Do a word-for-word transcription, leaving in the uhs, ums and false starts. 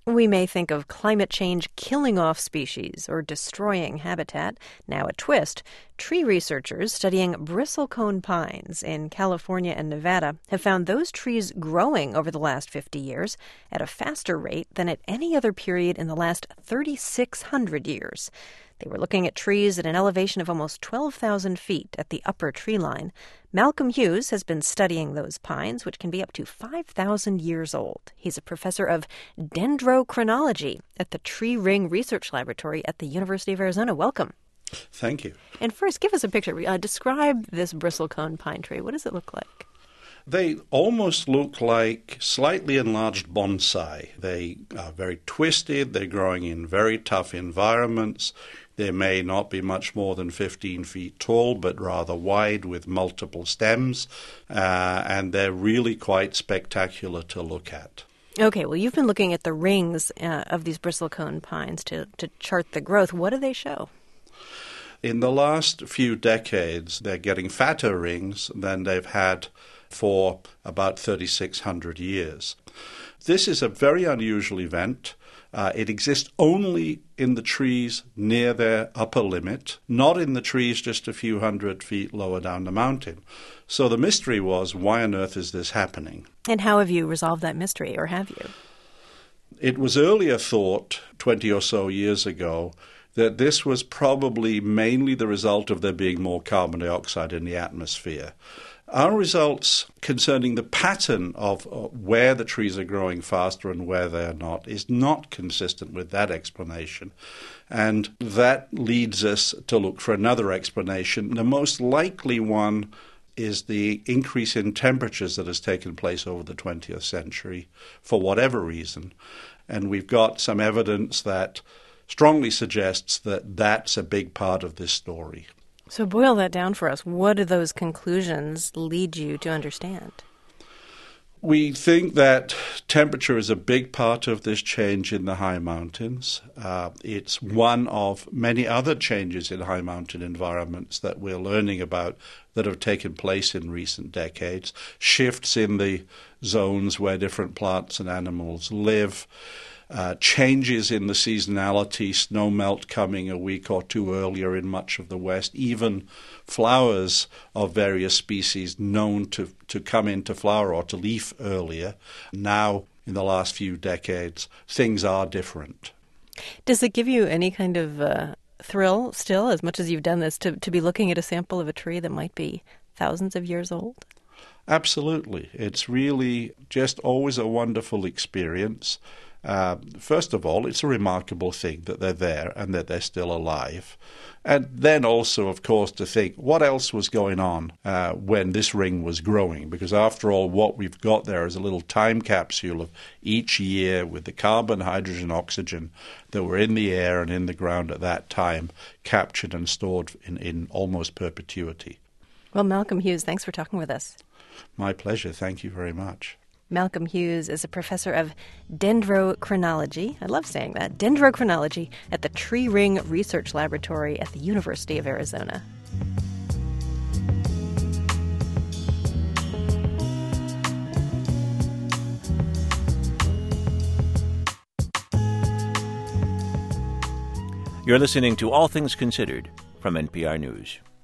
We may think of climate change killing off species or destroying habitat. Now a twist. Tree researchers studying bristlecone pines in California and Nevada have found those trees growing over the last fifty years at a faster rate than at any other period in the last three thousand six hundred years. They were looking at trees at an elevation of almost twelve thousand feet at the upper tree line. Malcolm Hughes has been studying those pines, which can be up to five thousand years old. He's a professor of dendrochronology at the Tree Ring Research Laboratory at the University of Arizona. Welcome. Thank you. And first, give us a picture. Uh, describe this bristlecone pine tree. What does it look like? They almost look like slightly enlarged bonsai. They are very twisted. They're growing in very tough environments. They may not be much more than fifteen feet tall, but rather wide with multiple stems. Uh, and they're really quite spectacular to look at. Okay, well, you've been looking at the rings uh, of these bristlecone pines to, to chart the growth. What do they show? In the last few decades, they're getting fatter rings than they've had for about three thousand six hundred years. This is a very unusual event. Uh, it exists only in the trees near their upper limit, not in the trees just a few hundred feet lower down the mountain. So the mystery was, why on earth is this happening? And how have you resolved that mystery, or have you? It was earlier thought, twenty or so years ago, that this was probably mainly the result of there being more carbon dioxide in the atmosphere. Our results concerning the pattern of where the trees are growing faster and where they are not is not consistent with that explanation. And that leads us to look for another explanation. The most likely one is the increase in temperatures that has taken place over the twentieth century for whatever reason. And we've got some evidence that strongly suggests that that's a big part of this story. So boil that down for us. What do those conclusions lead you to understand? We think that temperature is a big part of this change in the high mountains. Uh, it's one of many other changes in high mountain environments that we're learning about that have taken place in recent decades. Shifts in the zones where different plants and animals live. Uh, changes in the seasonality, snow melt coming a week or two earlier in much of the West, even flowers of various species known to, to come into flower or to leaf earlier. Now, in the last few decades, things are different. Does it give you any kind of uh, thrill still, as much as you've done this, to, to be looking at a sample of a tree that might be thousands of years old? Absolutely. It's really just always a wonderful experience. Uh, first of all, it's a remarkable thing that they're there and that they're still alive. And then also, of course, to think what else was going on uh, when this ring was growing. Because after all, what we've got there is a little time capsule of each year with the carbon, hydrogen, oxygen that were in the air and in the ground at that time, captured and stored in, in almost perpetuity. Well, Malcolm Hughes, thanks for talking with us. My pleasure. Thank you very much. Malcolm Hughes is a professor of dendrochronology. I love saying that. Dendrochronology at the Tree Ring Research Laboratory at the University of Arizona. You're listening to All Things Considered from N P R News.